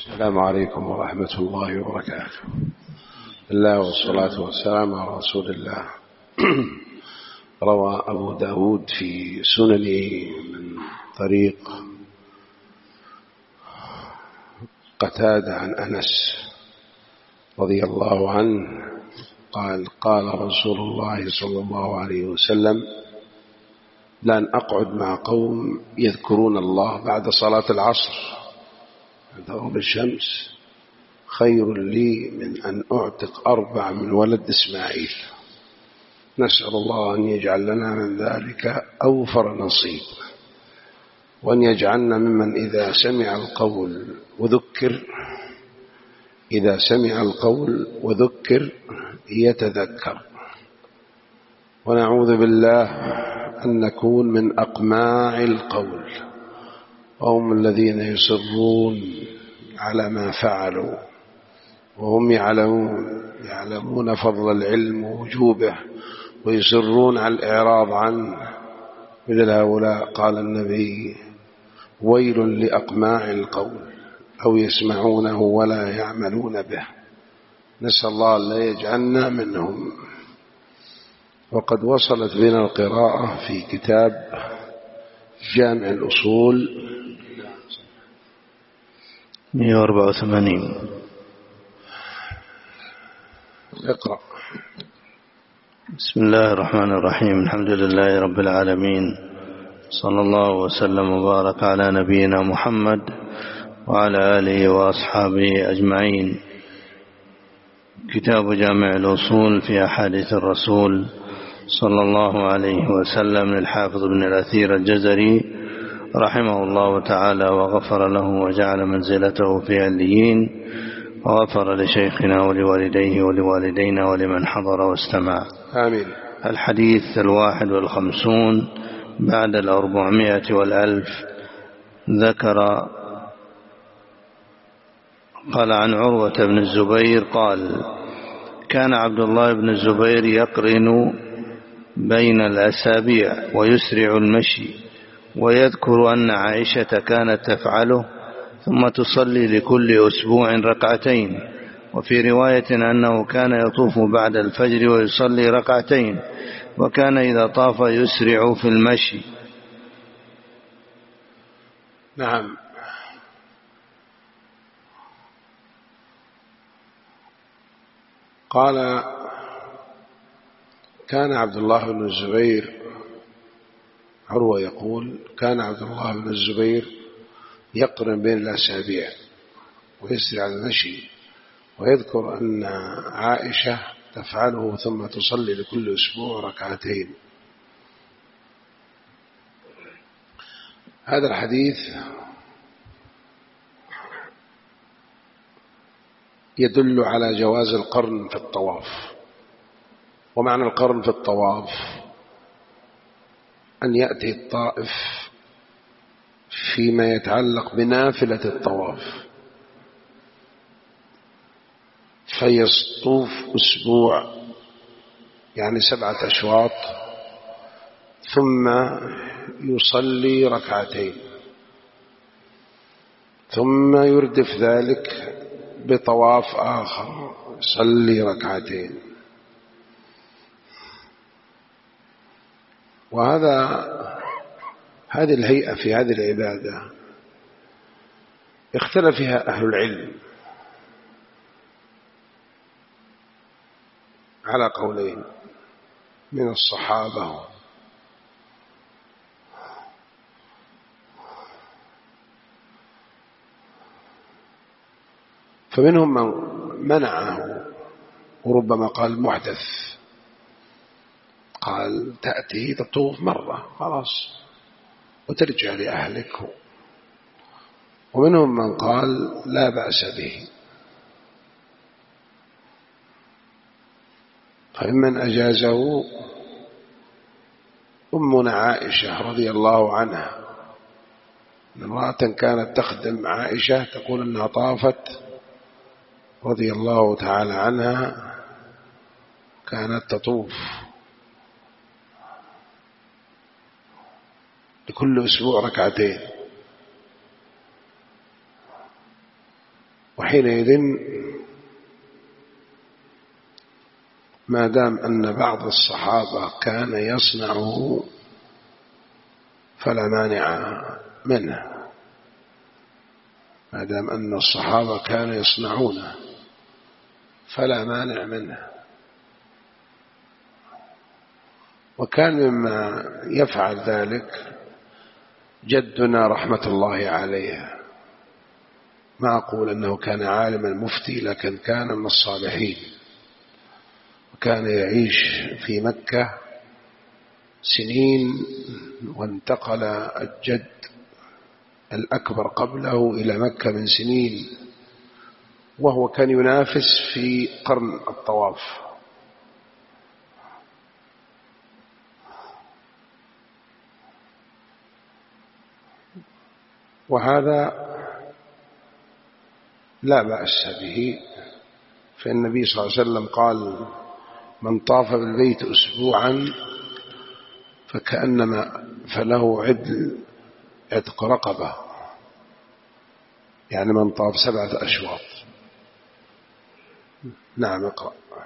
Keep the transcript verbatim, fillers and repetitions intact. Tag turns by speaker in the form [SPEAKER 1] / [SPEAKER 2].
[SPEAKER 1] السلام عليكم ورحمة الله وبركاته. الله والصلاة والسلام على رسول الله. روى أبو داود في سننه من طريق قتادة عن أنس رضي الله عنه قال قال رسول الله صلى الله عليه وسلم: لن أقعد مع قوم يذكرون الله بعد صلاة العصر عند غروب الشمس خير لي من أن أعتق أربع من ولد إسماعيل. نسأل الله أن يجعل لنا من ذلك أوفر نصيب، وأن يجعلنا ممن إذا سمع القول وذكر إذا سمع القول وذكر يتذكر، ونعوذ بالله أن نكون من أقماع القول، وهم الذين يصرون على ما فعلوا وهم يعلمون يعلمون فضل العلم ووجوبه ويصرون على الإعراض عنه. مثل هؤلاء قال النبي: ويل لأقماع القول أو يسمعونه ولا يعملون به. نسأل الله لا يجعلنا منهم. وقد وصلت بنا القراءة في كتاب جامع الأصول
[SPEAKER 2] مئة وأربعة وثمانين.
[SPEAKER 1] اقرأ.
[SPEAKER 2] بسم الله الرحمن الرحيم. الحمد لله رب العالمين، صلى الله وسلم وبارك على نبينا محمد وعلى آله وأصحابه أجمعين. كتاب جامع الأصول في أحاديث الرسول صلى الله عليه وسلم للحافظ ابن الأثير الجزري رحمه الله تعالى وغفر له وجعل منزلته في عليين، وغفر لشيخنا ولوالديه ولوالدينا ولمن حضر واستمع.
[SPEAKER 1] آمين.
[SPEAKER 2] الحديث الواحد والخمسون بعد الأربعمائة والألف. ذكر قال عن عروة بن الزبير قال: كان عبد الله بن الزبير يقرن بين الأسابيع ويسرع المشي، ويذكر أن عائشة كانت تفعله ثم تصلي لكل أسبوع ركعتين، وفي رواية أنه كان يطوف بعد الفجر ويصلي ركعتين، وكان إذا طاف يسرع في المشي.
[SPEAKER 1] نعم. قال: كان عبد الله بن الزبير، عروة يقول: كان عبد الله بن الزبير يقرن بين الأسابيع ويسرع المشي، ويذكر أن عائشة تفعله ثم تصلي لكل أسبوع ركعتين. هذا الحديث يدل على جواز القرن في الطواف. ومعنى القرن في الطواف أن يأتي الطائف فيما يتعلق بنافلة الطواف فيطوف أسبوع، يعني سبعة أشواط، ثم يصلي ركعتين، ثم يردف ذلك بطواف آخر يصلي ركعتين. وهذا هذه الهيئة في هذه العبادة اختلف فيها أهل العلم على قولين من الصحابة. فمنهم من منعه وربما قال محدث، قال تأتي تطوف مرة خلاص وترجع لأهلك. ومنهم من قال لا بأس به. فمن أجازه أمنا عائشة رضي الله عنها، امرأة كانت تخدم عائشة تقول أنها طافت رضي الله تعالى عنها، كانت تطوف لكل أسبوع ركعتين. وحينئذ ما دام أن بعض الصحابة كان يصنعه فلا مانع منه، ما دام أن الصحابة كانوا يصنعونه فلا مانع منه. وكان مما يفعل ذلك جدنا رحمة الله عليه، ما أقول أنه كان عالما مفتي، لكن كان من الصالحين، وكان يعيش في مكة سنين، وانتقل الجد الأكبر قبله إلى مكة من سنين، وهو كان ينافس في قرن الطواف. وهذا لا بأس به، فالنبي صلى الله عليه وسلم قال: من طاف بالبيت أسبوعا فكأنما فله عدل عتق رقبة، يعني من طاف سبعة أشواط. نعم، اقرأ.